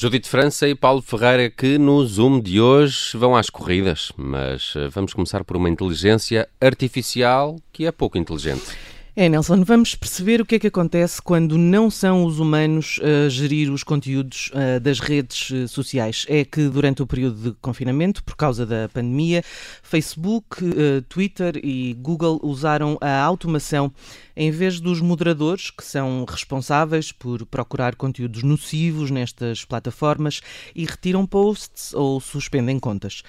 Judite França e Paulo Ferreira, que no Zoom de hoje vão às corridas, mas vamos começar por uma inteligência artificial que é pouco inteligente. Nelson, vamos perceber o que é que acontece quando não são os humanos a gerir os conteúdos das redes sociais. É que durante o período de confinamento, por causa da pandemia, Facebook, Twitter e Google usaram a automação em vez dos moderadores, que são responsáveis por procurar conteúdos nocivos nestas plataformas e retiram posts ou suspendem contas.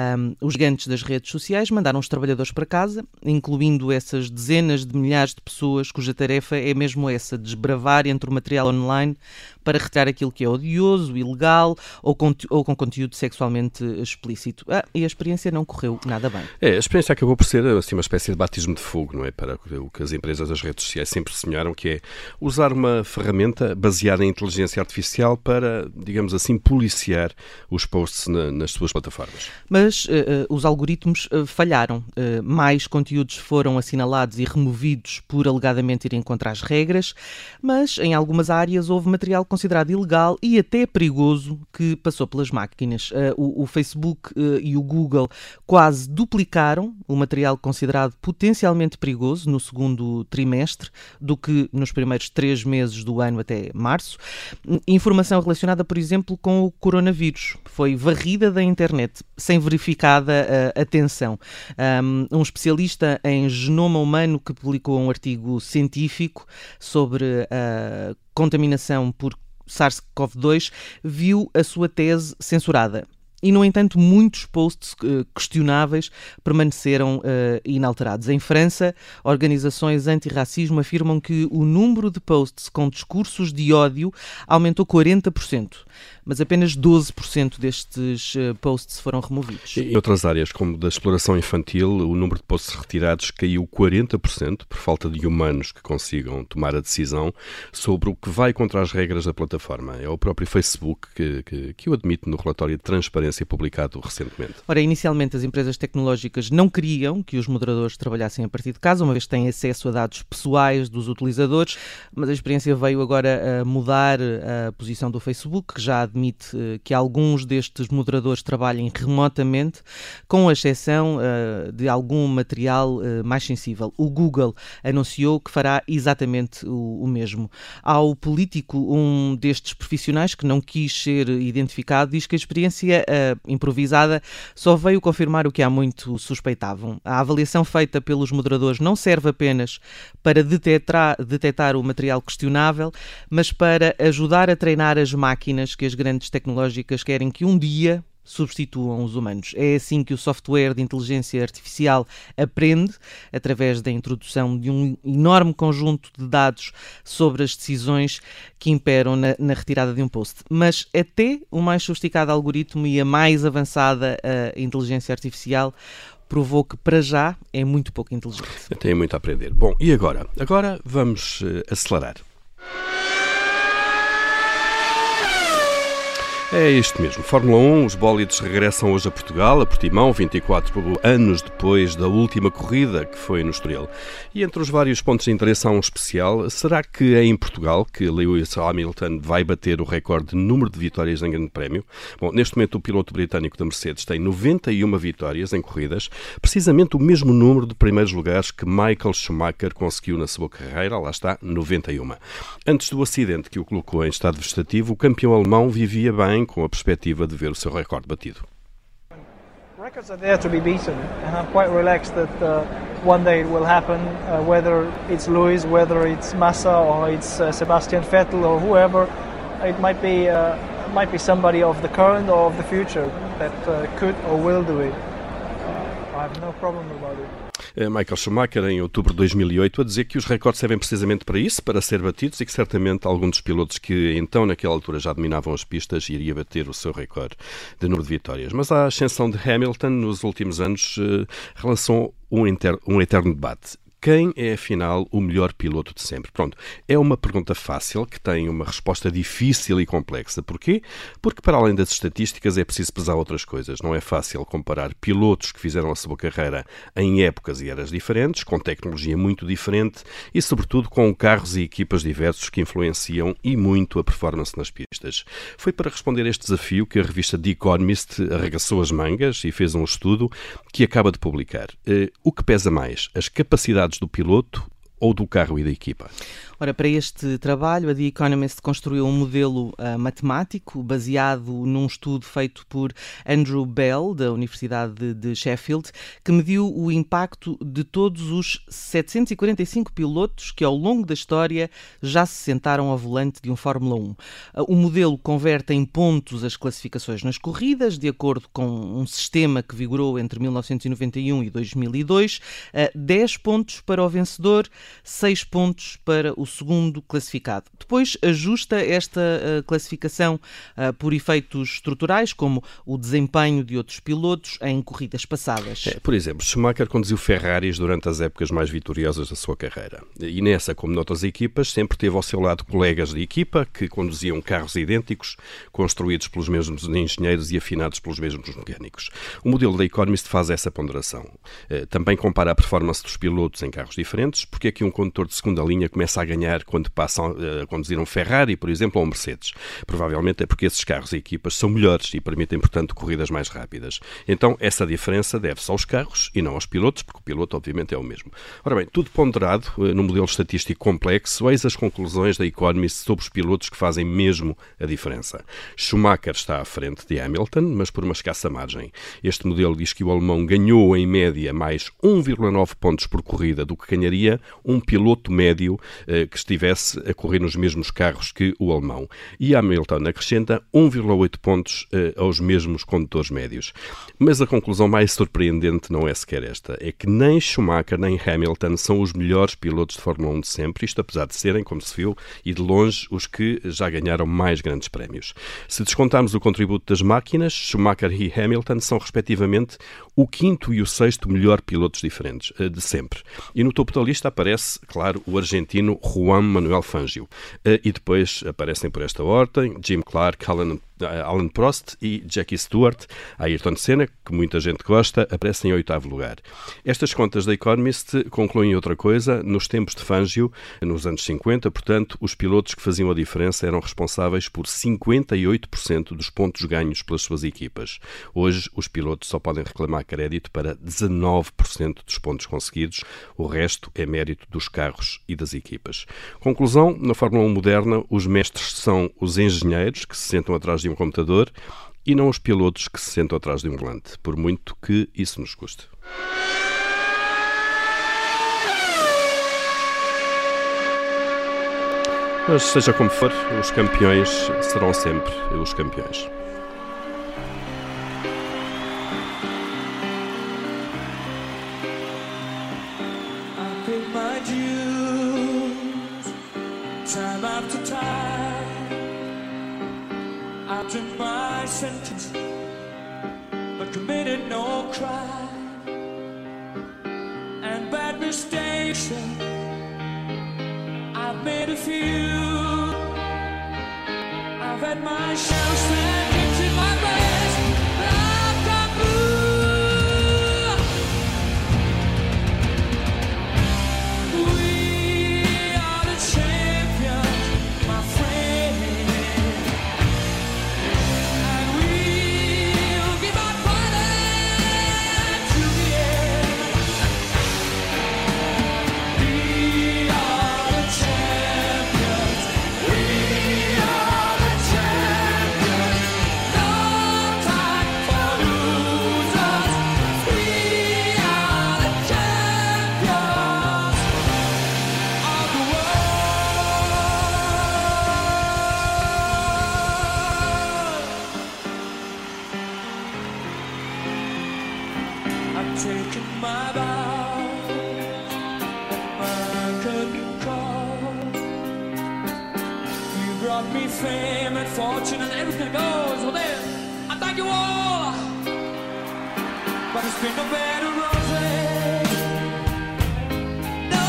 Os gigantes das redes sociais mandaram os trabalhadores para casa, incluindo essas dezenas de milhares de pessoas cuja tarefa é mesmo essa, desbravar entre o material online para retirar aquilo que é odioso, ilegal ou com conteúdo sexualmente explícito. E a experiência não correu nada bem. A experiência acabou por ser assim, uma espécie de batismo de fogo, não é? Para o que as empresas das redes sociais sempre sonharam, que é usar uma ferramenta baseada em inteligência artificial para, digamos assim, policiar os posts nas suas plataformas. Mas os algoritmos falharam. Mais conteúdos foram assinalados e removidos por alegadamente irem contra as regras, mas em algumas áreas houve material considerado ilegal e até perigoso que passou pelas máquinas. O Facebook e o Google quase duplicaram o material considerado potencialmente perigoso no segundo trimestre do que nos primeiros 3 meses do ano até março. Informação relacionada, por exemplo, com o coronavírus foi varrida da internet sem verificada atenção. Um especialista em genoma humano que publicou um artigo científico sobre a contaminação por SARS-CoV-2 viu a sua tese censurada. E, no entanto, muitos posts questionáveis permaneceram inalterados. Em França, organizações antirracismo afirmam que o número de posts com discursos de ódio aumentou 40%, mas apenas 12% destes posts foram removidos. Em outras áreas, como da exploração infantil, o número de posts retirados caiu 40% por falta de humanos que consigam tomar a decisão sobre o que vai contra as regras da plataforma. É o próprio Facebook que o admite no relatório de transparência publicado recentemente. Ora, inicialmente as empresas tecnológicas não queriam que os moderadores trabalhassem a partir de casa, uma vez que têm acesso a dados pessoais dos utilizadores, mas a experiência veio agora a mudar a posição do Facebook, que já admite que alguns destes moderadores trabalhem remotamente, com exceção de algum material mais sensível. O Google anunciou que fará exatamente o mesmo. Ao político, um destes profissionais, que não quis ser identificado, diz que a experiência improvisada só veio confirmar o que há muito suspeitavam. A avaliação feita pelos moderadores não serve apenas para detectar o material questionável, mas para ajudar a treinar as máquinas que as grandes tecnológicas querem que um dia substituam os humanos. É assim que o software de inteligência artificial aprende, através da introdução de um enorme conjunto de dados sobre as decisões que imperam na retirada de um post. Mas até o mais sofisticado algoritmo e a mais avançada inteligência artificial provou que, para já, é muito pouco inteligente. Tem muito a aprender. Bom, e agora? Agora vamos acelerar. É isto mesmo. Fórmula 1, os bólides regressam hoje a Portugal, a Portimão, 24 anos depois da última corrida, que foi no Estoril. E entre os vários pontos de interesse há um especial. Será que é em Portugal que Lewis Hamilton vai bater o recorde de número de vitórias em Grande Prémio? Bom, neste momento o piloto britânico da Mercedes tem 91 vitórias em corridas, precisamente o mesmo número de primeiros lugares que Michael Schumacher conseguiu na sua carreira, lá está, 91. Antes do acidente que o colocou em estado vegetativo, o campeão alemão vivia bem com a perspectiva de ver o seu recorde batido. Records are there to be beaten, and I'm quite relaxed that one day it will happen, whether it's Lewis, whether it's Massa, or it's Sebastian Vettel, or whoever. It might be somebody of the current or of the future that could or will do it. I have no problem about it. Michael Schumacher, em outubro de 2008, a dizer que os recordes servem precisamente para isso, para ser batidos, e que certamente algum dos pilotos que então, naquela altura, já dominavam as pistas, iria bater o seu recorde de número de vitórias. Mas a ascensão de Hamilton, nos últimos anos, relançou um eterno debate. Quem é, afinal, o melhor piloto de sempre? Pronto, é uma pergunta fácil que tem uma resposta difícil e complexa. Porquê? Porque, para além das estatísticas, é preciso pesar outras coisas. Não é fácil comparar pilotos que fizeram a sua carreira em épocas e eras diferentes, com tecnologia muito diferente e, sobretudo, com carros e equipas diversos que influenciam e muito a performance nas pistas. Foi para responder a este desafio que a revista The Economist arregaçou as mangas e fez um estudo que acaba de publicar. O que pesa mais? As capacidades do piloto ou do carro e da equipa? Ora, para este trabalho, a The Economist construiu um modelo matemático baseado num estudo feito por Andrew Bell, da Universidade de Sheffield, que mediu o impacto de todos os 745 pilotos que, ao longo da história, já se sentaram ao volante de um Fórmula 1. O modelo converte em pontos as classificações nas corridas, de acordo com um sistema que vigorou entre 1991 e 2002, 10 pontos para o vencedor, 6 pontos para o segundo classificado. Depois ajusta esta classificação por efeitos estruturais, como o desempenho de outros pilotos em corridas passadas. Por exemplo, Schumacher conduziu Ferraris durante as épocas mais vitoriosas da sua carreira. E nessa, como noutras equipas, sempre teve ao seu lado colegas de equipa que conduziam carros idênticos, construídos pelos mesmos engenheiros e afinados pelos mesmos mecânicos. O modelo da Economist faz essa ponderação. Também compara a performance dos pilotos em carros diferentes, porque é que um condutor de segunda linha começa a ganhar quando passam a conduzir um Ferrari, por exemplo, ou um Mercedes. Provavelmente é porque esses carros e equipas são melhores e permitem, portanto, corridas mais rápidas. Então, essa diferença deve-se aos carros e não aos pilotos, porque o piloto, obviamente, é o mesmo. Ora bem, tudo ponderado num modelo estatístico complexo, eis as conclusões da Economist sobre os pilotos que fazem mesmo a diferença. Schumacher está à frente de Hamilton, mas por uma escassa margem. Este modelo diz que o alemão ganhou, em média, mais 1,9 pontos por corrida do que ganharia um piloto médio que estivesse a correr nos mesmos carros que o alemão. E Hamilton acrescenta 1,8 pontos aos mesmos condutores médios. Mas a conclusão mais surpreendente não é sequer esta. É que nem Schumacher nem Hamilton são os melhores pilotos de Fórmula 1 de sempre, isto apesar de serem, como se viu, e de longe, os que já ganharam mais grandes prémios. Se descontarmos o contributo das máquinas, Schumacher e Hamilton são, respectivamente, o quinto e o sexto melhor pilotos diferentes de sempre. E no topo da lista aparece, claro, o argentino Juan Manuel Fangio. E depois aparecem por esta ordem Jim Clark, Alain Prost e Jackie Stewart. Ayrton Senna, que muita gente gosta, aparece em 8º lugar. Estas contas da Economist concluem outra coisa. Nos tempos de Fangio, nos anos 50, portanto, os pilotos que faziam a diferença eram responsáveis por 58% dos pontos ganhos pelas suas equipas. Hoje, os pilotos só podem reclamar crédito para 19% dos pontos conseguidos. O resto é mérito dos carros e das equipas. Conclusão, na Fórmula 1 moderna, os mestres são os engenheiros que se sentam atrás de um computador e não os pilotos que se sentam atrás de um volante, por muito que isso nos custe. Mas seja como for, os campeões serão sempre os campeões. Time after time, I've done my sentence, but committed no crime. And bad mistakes, I've made a few. I've had my shouts and kicks in my breast, but I've got blue. We are the champions, my friend, and we'll keep on fighting to the end. We are the champions. We are the champions. No time for losers. We are the champions of the world. I've taken my vows at my curtain call. You brought me fame and fortune and everything goes. Well then, I thank you all. But it's been no bed of roses, no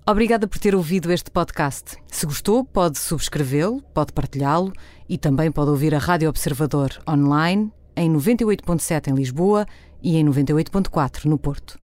Obrigada por ter ouvido este podcast. Se gostou, pode subscrevê-lo, pode partilhá-lo e também pode ouvir a Rádio Observador online em 98.7 em Lisboa e em 98.4 no Porto.